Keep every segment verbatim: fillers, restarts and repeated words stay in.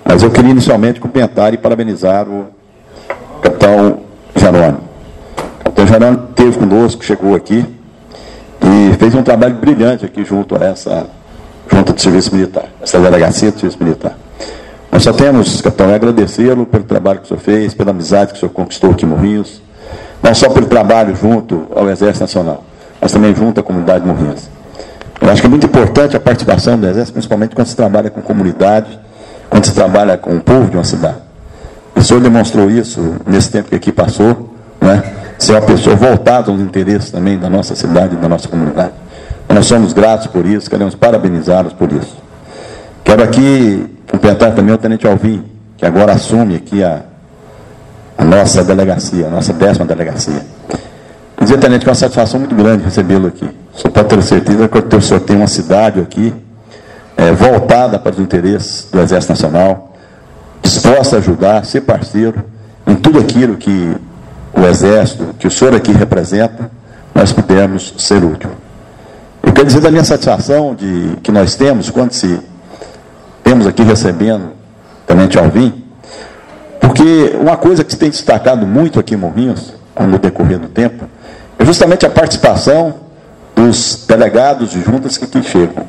Mas eu queria inicialmente cumprimentar e parabenizar o capitão Jerônimo. O capitão Jerônimo esteve conosco, chegou aqui e fez um trabalho brilhante aqui junto a essa junta de serviço militar, essa delegacia de serviço militar. Nós só temos, capitão, agradecê-lo pelo trabalho que o senhor fez, pela amizade que o senhor conquistou aqui em Morrinhos, não só pelo trabalho junto ao Exército Nacional, mas também junto à comunidade de Morrinhos. Eu acho que é muito importante a participação do Exército, principalmente quando se trabalha com comunidade, quando se trabalha com o povo de uma cidade. O senhor demonstrou isso nesse tempo que aqui passou, né? Ser uma pessoa voltada aos interesses também da nossa cidade e da nossa comunidade. Nós somos gratos por isso, queremos parabenizá-los por isso. Quero aqui cumprimentar também o tenente Alvim, que agora assume aqui a, a nossa delegacia, a nossa décima delegacia. Quer dizer, tenente, que é uma satisfação muito grande recebê-lo aqui. O senhor pode ter certeza que o senhor tem uma cidade aqui é, voltada para os interesses do Exército Nacional, disposta a ajudar, ser parceiro em tudo aquilo que o Exército, que o senhor aqui representa, nós pudermos ser útil. Eu quero dizer da minha satisfação de, que nós temos, quando se temos aqui recebendo o tenente Alvim, porque uma coisa que se tem destacado muito aqui em Morrinhos, no decorrer do tempo, é justamente a participação dos delegados de juntas que aqui chegam.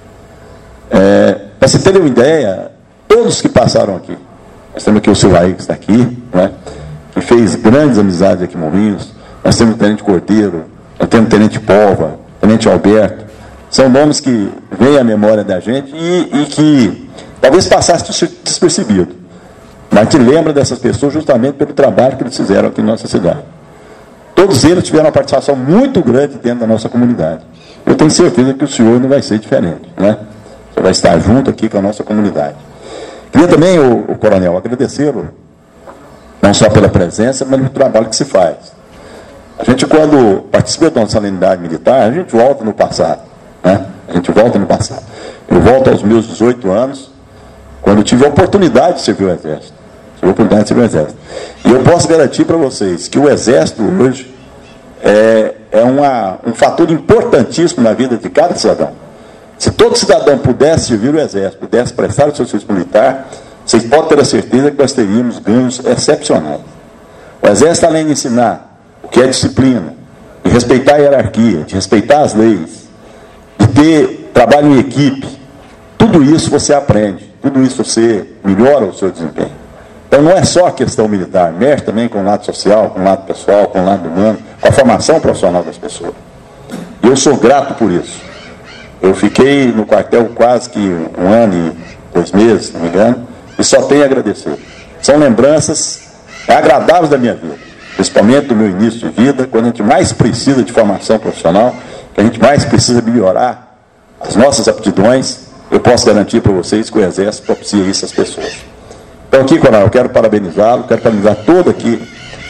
É, para se terem uma ideia, todos que passaram aqui, nós temos aqui o Silvaí, que está aqui, né, que fez grandes amizades aqui em Morrinhos, nós temos o tenente Cordeiro, nós temos o tenente Pova, o tenente Alberto, são nomes que vêm à memória da gente e, e que talvez passasse despercebido, mas que lembra dessas pessoas justamente pelo trabalho que eles fizeram aqui na nossa cidade. Todos eles tiveram uma participação muito grande dentro da nossa comunidade. Eu tenho certeza que o senhor não vai ser diferente, né? Você vai estar junto aqui com a nossa comunidade. Queria também, o, o coronel, agradecê-lo, não só pela presença, mas pelo trabalho que se faz. A gente, quando participa de uma solenidade militar, a gente volta no passado, né? A gente volta no passado. Eu volto aos meus dezoito anos, quando eu tive a oportunidade de servir o Exército. Tive a oportunidade de servir o Exército. E eu posso garantir para vocês que o Exército hoje é, é uma, um fator importantíssimo na vida de cada cidadão. Se todo cidadão pudesse servir o Exército, pudesse prestar o seu serviço militar, vocês podem ter a certeza que nós teríamos ganhos excepcionais. O Exército, além de ensinar o que é disciplina, de respeitar a hierarquia, de respeitar as leis, de ter trabalho em equipe, tudo isso você aprende, tudo isso você melhora o seu desempenho. Então não é só a questão militar, mexe também com o lado social, com o lado pessoal, com o lado humano, com a formação profissional das pessoas. E eu sou grato por isso. Eu fiquei no quartel quase que um ano e dois meses, se não me engano, e só tenho a agradecer. São lembranças agradáveis da minha vida, principalmente do meu início de vida, quando a gente mais precisa de formação profissional, que a gente mais precisa melhorar as nossas aptidões. Eu posso garantir para vocês que o Exército propicia isso às pessoas. Então aqui, coronel, eu quero parabenizá-lo, quero parabenizar todo aqui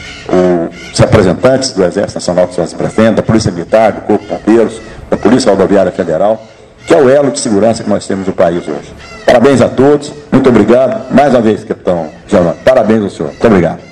os representantes do Exército Nacional que se representam, da Polícia Militar, do Corpo de Bombeiros, da Polícia Rodoviária Federal, que é o elo de segurança que nós temos no país hoje. Parabéns a todos, muito obrigado. Mais uma vez, capitão Giovanni, parabéns ao senhor. Muito obrigado.